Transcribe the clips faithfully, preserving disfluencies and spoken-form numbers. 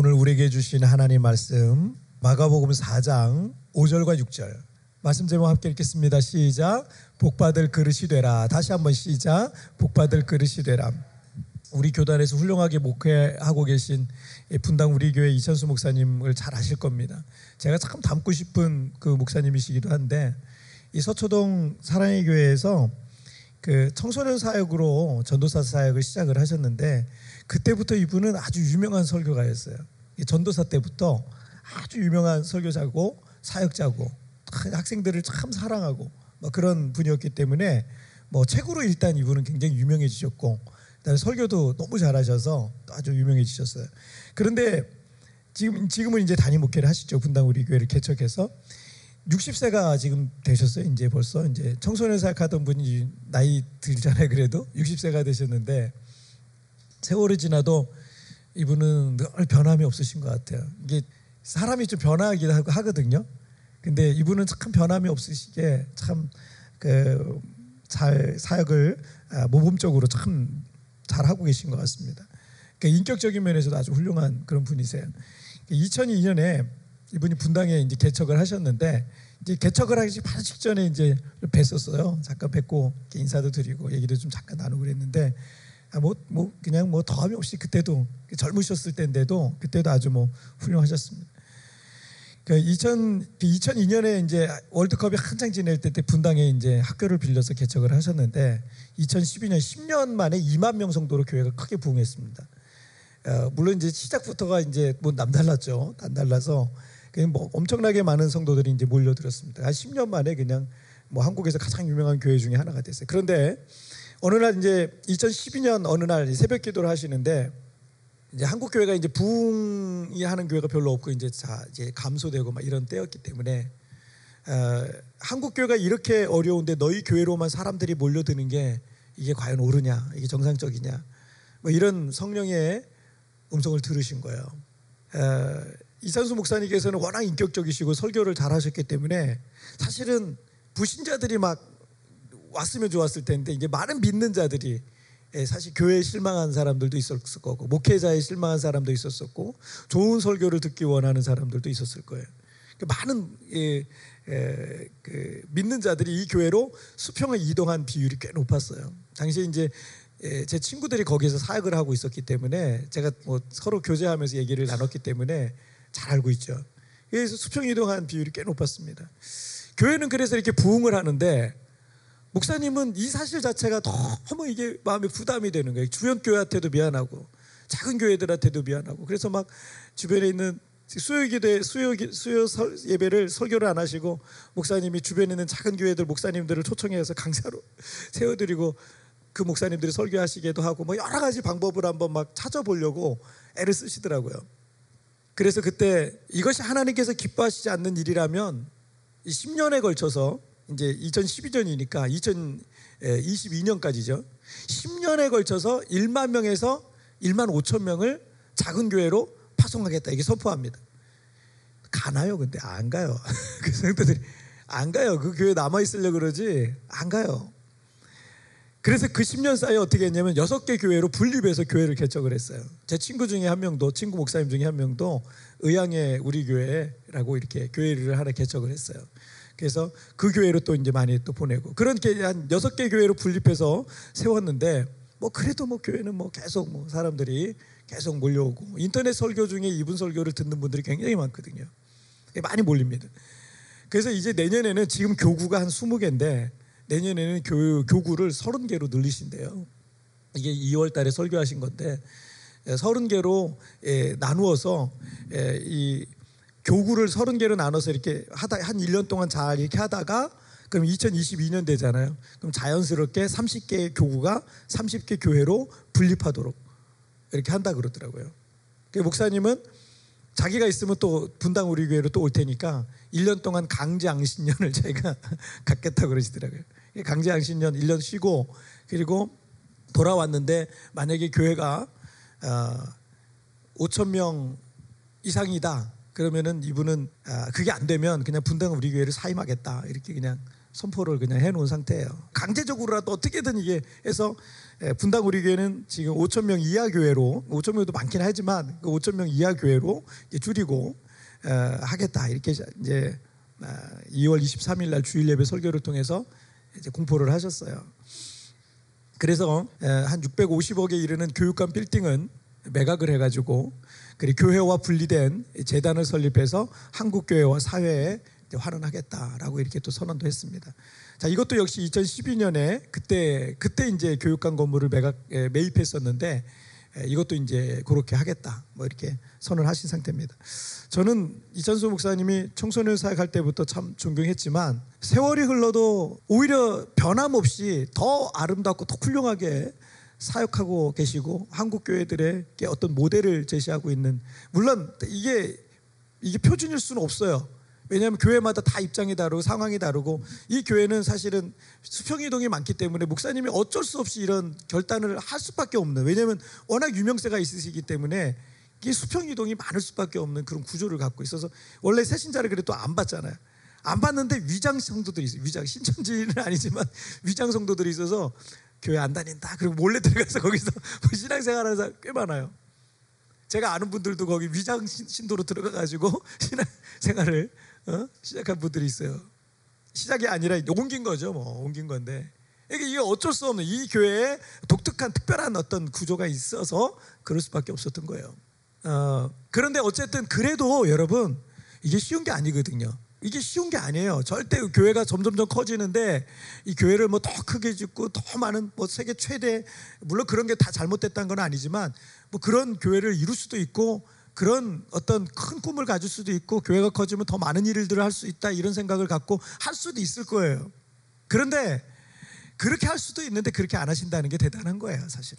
오늘 우리에게 주신 하나님 말씀 마가복음 사 장 오 절과 육 절 말씀 제목 함께 읽겠습니다. 시작. 복받을 그릇이 되라. 다시 한번 시작. 복받을 그릇이 되라. 우리 교단에서 훌륭하게 목회하고 계신 분당 우리 교회 이천수 목사님을 잘 아실 겁니다. 제가 참 닮고 싶은 그 목사님이시기도 한데, 이 서초동 사랑의 교회에서 그 청소년 사역으로 전도사 사역을 시작을 하셨는데, 그때부터 이분은 아주 유명한 설교가였어요. 전도사 때부터 아주 유명한 설교자고 사역자고 학생들을 참 사랑하고 뭐 그런 분이었기 때문에 뭐 책으로 일단 이분은 굉장히 유명해지셨고, 그다음에 설교도 너무 잘하셔서 아주 유명해지셨어요. 그런데 지금 지금은 이제 담임 목회를 하시죠. 분당 우리 교회를 개척해서 육십 세가 지금 되셨어요. 이제 벌써 이제 청소년 사역하던 분이 나이 들잖아요. 그래도 육십 세가 되셨는데 세월이 지나도 이분은 늘 변함이 없으신 것 같아요. 이게 사람이 좀 변화하기도 하거든요. 근데 이분은 참 변함이 없으시게 참 그 잘 사역을 모범적으로 참 잘하고 계신 것 같습니다. 그러니까 인격적인 면에서도 아주 훌륭한 그런 분이세요. 이천이 년에 이분이 분당에 이제 개척을 하셨는데, 이제 개척을 하기 바로 직전에 이제 뵀었어요. 잠깐 뵙고 인사도 드리고 얘기도 좀 잠깐 나누고 그랬는데, 뭐, 뭐 그냥 뭐 더함이 없이 그때도 젊으셨을 때인데도 그때도 아주 뭐 훌륭하셨습니다. 그 이천이 년에 이제 월드컵이 한창 지낼 때 분당에 이제 학교를 빌려서 개척을 하셨는데, 이천십이 년 십 년 만에 이만 명 정도로 교회가 크게 부흥했습니다. 어, 물론 이제 시작부터가 이제 뭐 남달랐죠. 남달라서 그냥 뭐 엄청나게 많은 성도들이 이제 몰려들었습니다. 한 십 년 만에 그냥 뭐 한국에서 가장 유명한 교회 중에 하나가 됐어요. 그런데 어느 날 이제 이천십이 년 어느 날 새벽 기도를 하시는데, 이제 한국 교회가 이제 부흥이 하는 교회가 별로 없고 이제 자 이제 감소되고 막 이런 때였기 때문에 어, 한국 교회가 이렇게 어려운데 너희 교회로만 사람들이 몰려드는 게 이게 과연 옳으냐, 이게 정상적이냐, 뭐 이런 성령의 음성을 들으신 거예요. 어, 이찬수 목사님께서는 워낙 인격적이시고 설교를 잘하셨기 때문에 사실은 불신자들이 막 왔으면 좋았을 텐데, 이제 많은 믿는 자들이 사실 교회에 실망한 사람들도 있었을 거고, 목회자에 실망한 사람도 있었었고, 좋은 설교를 듣기 원하는 사람들도 있었을 거예요. 많은 예, 예, 그 믿는 자들이 이 교회로 수평을 이동한 비율이 꽤 높았어요. 당시에 이제 예, 제 친구들이 거기에서 사역을 하고 있었기 때문에 제가 뭐 서로 교제하면서 얘기를 나눴기 때문에 잘 알고 있죠. 그래서 수평 이동한 비율이 꽤 높았습니다. 교회는 그래서 이렇게 부흥을 하는데, 목사님은 이 사실 자체가 너무 이게 마음에 부담이 되는 거예요. 주변 교회한테도 미안하고 작은 교회들한테도 미안하고, 그래서 막 주변에 있는 수요 기대 수요 수요 설, 예배를 설교를 안 하시고, 목사님이 주변에 있는 작은 교회들 목사님들을 초청해서 강사로 세워드리고 그 목사님들이 설교하시기도 하고, 뭐 여러 가지 방법을 한번 막 찾아보려고 애를 쓰시더라고요. 그래서 그때 이것이 하나님께서 기뻐하시지 않는 일이라면 이 십 년에 걸쳐서, 이제 이천십이 년이니까 이천이십이 년까지죠. 십 년에 걸쳐서 일만 명에서 일만 오천 명을 작은 교회로 파송하겠다, 이게 선포합니다. 가나요? 근데 안 가요. 그 성도들이 안 가요. 그 교회 남아 있으려고 그러지 안 가요. 그래서 그 십 년 사이에 어떻게 했냐면 여섯 개 교회로 분립해서 교회를 개척을 했어요. 제 친구 중에 한 명도, 친구 목사님 중에 한 명도 의향의 우리 교회라고 이렇게 교회를 하나 개척을 했어요. 그래서 그 교회로 또 이제 많이 또 보내고, 그렇게 한 여섯 개 교회로 분립해서 세웠는데, 뭐 그래도 뭐 교회는 뭐 계속 뭐 사람들이 계속 몰려오고, 인터넷 설교 중에 이분 설교를 듣는 분들이 굉장히 많거든요. 많이 몰립니다. 그래서 이제 내년에는 지금 교구가 한 스무 개인데 내년에는 교, 교구를 서른 개로 늘리신대요. 이게 이월 달에 설교하신 건데 서른 개로 예, 나누어서 예, 이 교구를 서른 개로 나눠서 이렇게 하다 한 일 년 동안 잘 이렇게 하다가, 그럼 이천이십이 년 되잖아요. 그럼 자연스럽게 삼십 개의 교구가 삼십 개 교회로 분립하도록 이렇게 한다 그러더라고요. 그 목사님은 자기가 있으면 또 분당 우리 교회로 또 올 테니까 일 년 동안 강제앙신년을 저희가 갖겠다고 그러시더라고요. 강제앙신년 일 년 쉬고, 그리고 돌아왔는데 만약에 교회가 어, 오천 명 이상이다 그러면은 이분은 아, 그게 안 되면 그냥 분당 우리 교회를 사임하겠다, 이렇게 그냥 선포를 그냥 해놓은 상태예요. 강제적으로라도 어떻게든 이게 해서 분당 우리 교회는 지금 오천 명 이하 교회로, 오천 명도 많긴 하지만 그 오천 명 이하 교회로 줄이고 하겠다 이렇게 이제 이월 이십삼일 날 주일 예배 설교를 통해서 이제 공포를 하셨어요. 그래서 한 육백오십억에 이르는 교육관 빌딩은 매각을 해가지고 그리고 교회와 분리된 재단을 설립해서 한국교회와 사회에 환원하겠다라고 이렇게 또 선언도 했습니다. 자, 이것도 역시 이천십이 년에 그때 그때 이제 교육관 건물을 매각 매입했었는데 이것도 이제 그렇게 하겠다 뭐 이렇게 선언을 하신 상태입니다. 저는 이찬수 목사님이 청소년 사역할 때부터 참 존경했지만 세월이 흘러도 오히려 변함없이 더 아름답고 더 훌륭하게 사역하고 계시고 한국 교회들에게 어떤 모델을 제시하고 있는, 물론 이게 이게 표준일 수는 없어요. 왜냐하면 교회마다 다 입장이 다르고 상황이 다르고 이 교회는 사실은 수평이동이 많기 때문에 목사님이 어쩔 수 없이 이런 결단을 할 수밖에 없는, 왜냐하면 워낙 유명세가 있으시기 때문에 이 수평이동이 많을 수밖에 없는 그런 구조를 갖고 있어서 원래 새신자를 그래도 안 받잖아요. 안 받는데 위장 성도들이 있어요. 위장 신천지는 아니지만 위장 성도들이 있어서 교회 안 다닌다 그리고 몰래 들어가서 거기서 신앙생활하는 사람 꽤 많아요. 제가 아는 분들도 거기 위장 신도로 들어가가지고 신앙생활을 어? 시작한 분들이 있어요. 시작이 아니라 옮긴 거죠. 뭐 옮긴 건데 이게 어쩔 수 없는 이 교회에 독특한 특별한 어떤 구조가 있어서 그럴 수밖에 없었던 거예요. 어, 그런데 어쨌든 그래도 여러분 이게 쉬운 게 아니거든요. 이게 쉬운 게 아니에요. 절대 교회가 점점점 커지는데 이 교회를 뭐 더 크게 짓고 더 많은 뭐 세계 최대, 물론 그런 게 다 잘못됐다는 건 아니지만 뭐 그런 교회를 이룰 수도 있고 그런 어떤 큰 꿈을 가질 수도 있고 교회가 커지면 더 많은 일들을 할 수 있다 이런 생각을 갖고 할 수도 있을 거예요. 그런데 그렇게 할 수도 있는데 그렇게 안 하신다는 게 대단한 거예요, 사실은.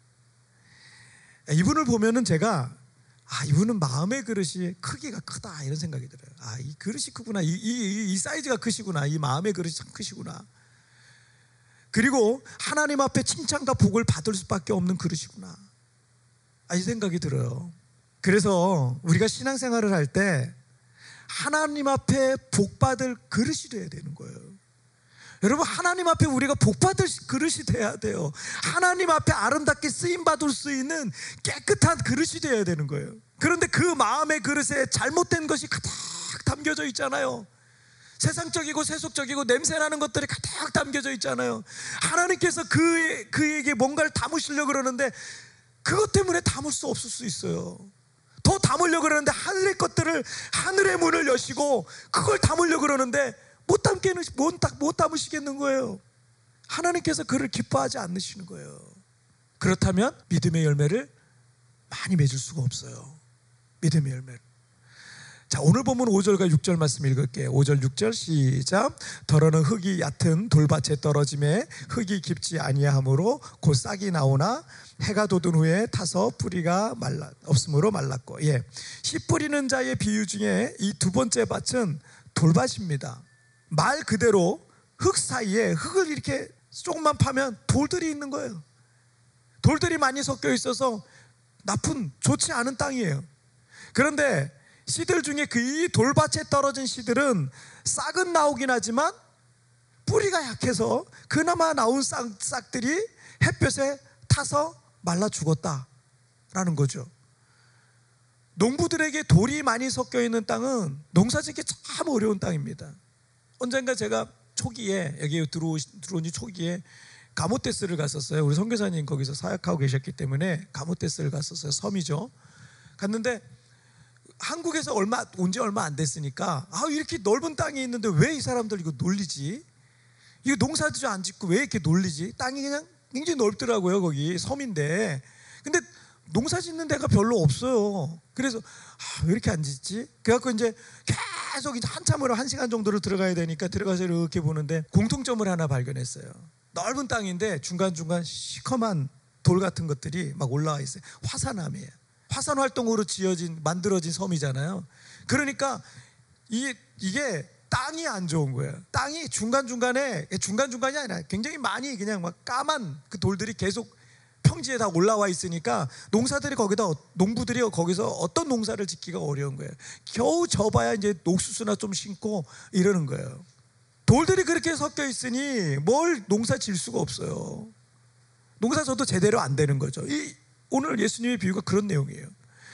이분을 보면은 제가 아, 이분은 마음의 그릇이 크기가 크다 이런 생각이 들어요. 아, 이 그릇이 크구나. 이, 이, 이 사이즈가 크시구나. 이 마음의 그릇이 참 크시구나. 그리고 하나님 앞에 칭찬과 복을 받을 수밖에 없는 그릇이구나. 아, 이 생각이 들어요. 그래서 우리가 신앙생활을 할 때 하나님 앞에 복받을 그릇이 돼야 되는 거예요. 여러분, 하나님 앞에 우리가 복받을 그릇이 돼야 돼요. 하나님 앞에 아름답게 쓰임받을 수 있는 깨끗한 그릇이 돼야 되는 거예요. 그런데 그 마음의 그릇에 잘못된 것이 가득 담겨져 있잖아요. 세상적이고 세속적이고 냄새나는 것들이 가득 담겨져 있잖아요. 하나님께서 그, 그에게 뭔가를 담으시려고 그러는데 그것 때문에 담을 수 없을 수 있어요. 더 담으려고 그러는데 하늘의 것들을, 하늘의 문을 여시고 그걸 담으려고 그러는데 못 담게는 못, 못 담으시겠는 거예요. 하나님께서 그를 기뻐하지 않으시는 거예요. 그렇다면 믿음의 열매를 많이 맺을 수가 없어요. 믿음의 열매를. 자, 오늘 보면 오 절과 육 절 말씀 읽을게요. 오 절 육 절 시작. 더러는 흙이 얕은 돌밭에 떨어짐에 흙이 깊지 아니하므로 곧 싹이 나오나 해가 돋은 후에 타서 뿌리가 말라 없으므로 말랐고. 예, 씨 뿌리는 자의 비유 중에 이 두 번째 밭은 돌밭입니다. 말 그대로 흙 사이에 흙을 이렇게 조금만 파면 돌들이 있는 거예요. 돌들이 많이 섞여 있어서 나쁜, 좋지 않은 땅이에요. 그런데 씨들 중에 그 이 돌밭에 떨어진 씨들은 싹은 나오긴 하지만 뿌리가 약해서 그나마 나온 싹, 싹들이 햇볕에 타서 말라 죽었다라는 거죠. 농부들에게 돌이 많이 섞여 있는 땅은 농사짓기 참 어려운 땅입니다. 언젠가 제가 초기에 여기 들어오, 들어온 지 초기에 가모테스를 갔었어요. 우리 선교사님 거기서 사역하고 계셨기 때문에 가모테스를 갔었어요. 섬이죠. 갔는데 한국에서 얼마 온 지 얼마 안 됐으니까 아, 이렇게 넓은 땅이 있는데 왜 이 사람들 이거 놀리지? 이거 농사도 안 짓고 왜 이렇게 놀리지? 땅이 그냥 굉장히 넓더라고요. 거기 섬인데. 근데 농사 짓는 데가 별로 없어요. 그래서 아, 왜 이렇게 안 짓지? 그래갖고 이제 계속 이제 한참으로 한 시간 정도를 들어가야 되니까 들어가서 이렇게 보는데 공통점을 하나 발견했어요. 넓은 땅인데 중간중간 시커먼 돌 같은 것들이 막 올라와 있어요. 화산암이에요. 화산 활동으로 지어진 만들어진 섬이잖아요. 그러니까 이게, 이게 땅이 안 좋은 거예요. 땅이 중간중간에 중간중간이 아니라 굉장히 많이 그냥 막 까만 그 돌들이 계속 평지에 다 올라와 있으니까 농사들이 거기다 농부들이 거기서 어떤 농사를 짓기가 어려운 거예요. 겨우 져봐야 이제 옥수수나 좀 심고 이러는 거예요. 돌들이 그렇게 섞여 있으니 뭘 농사 질 수가 없어요. 농사 져도 제대로 안 되는 거죠. 이 오늘 예수님의 비유가 그런 내용이에요.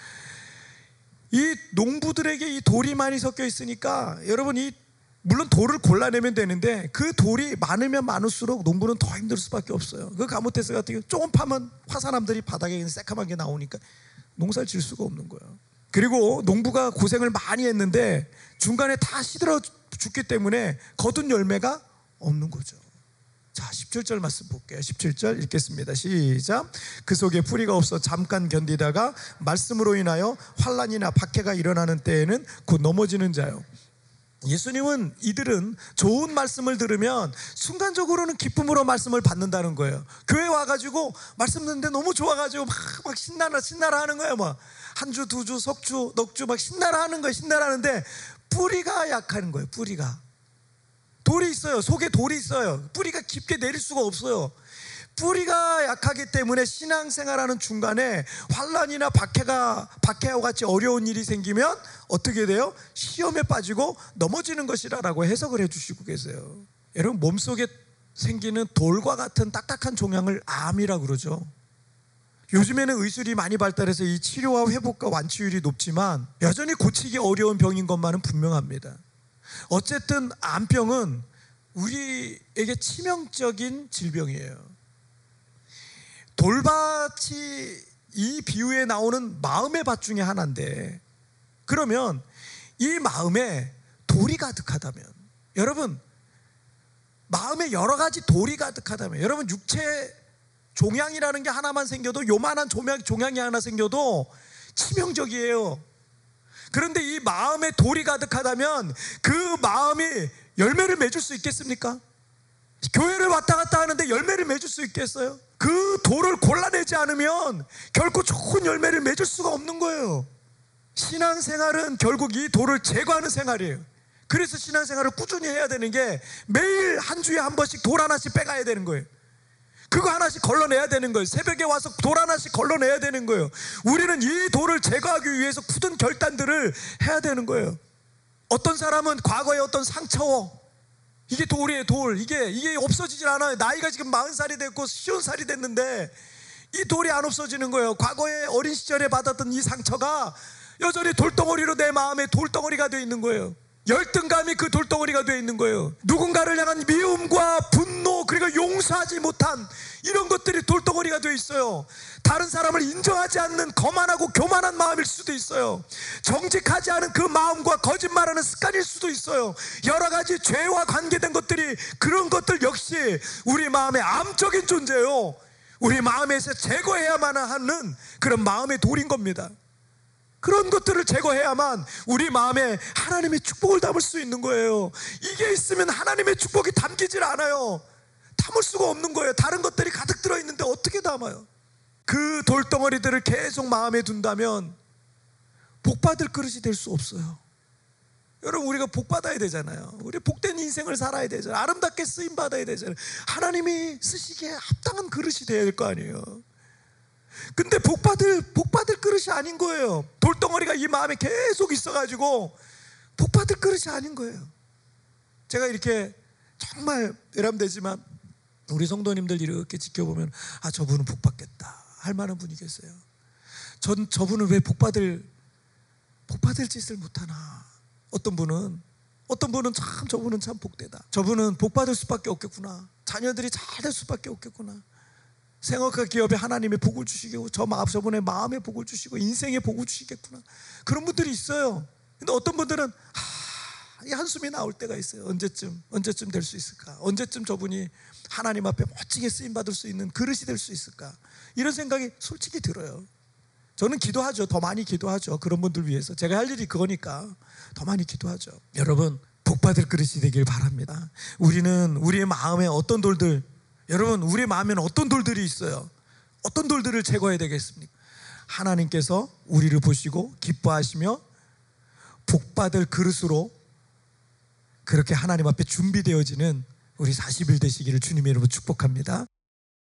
이 농부들에게 이 돌이 많이 섞여 있으니까 여러분, 이 물론 돌을 골라내면 되는데 그 돌이 많으면 많을수록 농부는 더 힘들 수밖에 없어요. 그 가모테스 같은 경우 조금 파면 화산암들이 바닥에 새카만 게 나오니까 농사를 질 수가 없는 거예요. 그리고 농부가 고생을 많이 했는데 중간에 다 시들어 죽기 때문에 거둔 열매가 없는 거죠. 자, 십칠 절 말씀 볼게요. 십칠 절 읽겠습니다. 시작. 그 속에 뿌리가 없어 잠깐 견디다가 말씀으로 인하여 환난이나 박해가 일어나는 때에는 곧 넘어지는 자요. 예수님은 이들은 좋은 말씀을 들으면 순간적으로는 기쁨으로 말씀을 받는다는 거예요. 교회 와가지고 말씀 듣는데 너무 좋아가지고 막, 막 신나라 신나라 하는 거예요. 막 한 주, 두 주, 석 주, 넉 주 막 신나라 하는 거예요. 신나라 하는데 뿌리가 약한 거예요. 뿌리가. 돌이 있어요. 속에 돌이 있어요. 뿌리가 깊게 내릴 수가 없어요. 뿌리가 약하기 때문에 신앙생활하는 중간에 환난이나 박해가 박해와 같이 어려운 일이 생기면 어떻게 돼요? 시험에 빠지고 넘어지는 것이라고 해석을 해주시고 계세요. 여러분, 몸속에 생기는 돌과 같은 딱딱한 종양을 암이라고 그러죠. 요즘에는 의술이 많이 발달해서 이 치료와 회복과 완치율이 높지만 여전히 고치기 어려운 병인 것만은 분명합니다. 어쨌든 암병은 우리에게 치명적인 질병이에요. 돌밭이 이 비유에 나오는 마음의 밭 중에 하나인데, 그러면 이 마음에 돌이 가득하다면, 여러분 마음에 여러 가지 돌이 가득하다면, 여러분 육체 종양이라는 게 하나만 생겨도, 요만한 종양, 종양이 하나 생겨도 치명적이에요. 그런데 이 마음에 돌이 가득하다면 그 마음이 열매를 맺을 수 있겠습니까? 교회를 왔다 갔다 하는데 열매를 맺을 수 있겠어요? 그 돌을 골라내지 않으면 결코 좋은 열매를 맺을 수가 없는 거예요. 신앙생활은 결국 이 돌을 제거하는 생활이에요. 그래서 신앙생활을 꾸준히 해야 되는 게 매일 한 주에 한 번씩 돌 하나씩 빼가야 되는 거예요. 그거 하나씩 걸러내야 되는 거예요. 새벽에 와서 돌 하나씩 걸러내야 되는 거예요. 우리는 이 돌을 제거하기 위해서 굳은 결단들을 해야 되는 거예요. 어떤 사람은 과거의 어떤 상처, 이게 돌이에요. 돌. 이게 이게 없어지질 않아요. 나이가 지금 마흔 살이 됐고 쉬운 살이 됐는데 이 돌이 안 없어지는 거예요. 과거에 어린 시절에 받았던 이 상처가 여전히 돌덩어리로 내 마음에 돌덩어리가 되어 있는 거예요. 열등감이 그 돌덩어리가 되어 있는 거예요. 누군가를 향한 미움과 분노, 그리고 용서하지 못한 이런 것들이 돌덩어리가 되어 있어요. 다른 사람을 인정하지 않는 거만하고 교만한 마음일 수도 있어요. 정직하지 않은 그 마음과 거짓말하는 습관일 수도 있어요. 여러 가지 죄와 관계된 것들이, 그런 것들 역시 우리 마음의 암적인 존재예요. 우리 마음에서 제거해야만 하는 그런 마음의 돌인 겁니다. 그런 것들을 제거해야만 우리 마음에 하나님의 축복을 담을 수 있는 거예요. 이게 있으면 하나님의 축복이 담기질 않아요. 담을 수가 없는 거예요. 다른 것들이 가득 들어있는데 어떻게 담아요? 그 돌덩어리들을 계속 마음에 둔다면 복받을 그릇이 될 수 없어요. 여러분, 우리가 복받아야 되잖아요. 우리 복된 인생을 살아야 되잖아요. 아름답게 쓰임받아야 되잖아요. 하나님이 쓰시기에 합당한 그릇이 돼야 될 거 아니에요. 근데 복받을, 복받을 그릇이 아닌 거예요. 돌덩어리가 이 마음에 계속 있어가지고 복받을 그릇이 아닌 거예요. 제가 이렇게 정말 외람되지만 우리 성도님들 이렇게 지켜보면, 아, 저분은 복받겠다 할 만한 분이 계세요. 전 저분은 왜 복받을 복받을 짓을 못하나. 어떤 분은 어떤 분은 참 저분은 참 복되다. 저분은 복받을 수밖에 없겠구나. 자녀들이 잘 될 수밖에 없겠구나. 생업과 기업에 하나님의 복을 주시고, 저 마음, 저분의 마음에 복을 주시고, 인생에 복을 주시겠구나. 그런 분들이 있어요. 근데 어떤 분들은 하, 이 한숨이 나올 때가 있어요. 언제쯤 언제쯤 될 수 있을까? 언제쯤 저분이 하나님 앞에 멋지게 쓰임 받을 수 있는 그릇이 될 수 있을까? 이런 생각이 솔직히 들어요. 저는 기도하죠. 더 많이 기도하죠. 그런 분들 위해서. 제가 할 일이 그거니까 더 많이 기도하죠. 여러분, 복받을 그릇이 되길 바랍니다. 우리는 우리의 마음에 어떤 돌들, 여러분, 우리의 마음에는 어떤 돌들이 있어요? 어떤 돌들을 제거해야 되겠습니까? 하나님께서 우리를 보시고 기뻐하시며 복받을 그릇으로 그렇게 하나님 앞에 준비되어지는 우리 사십 일 되시기를 주님의 이름으로 축복합니다.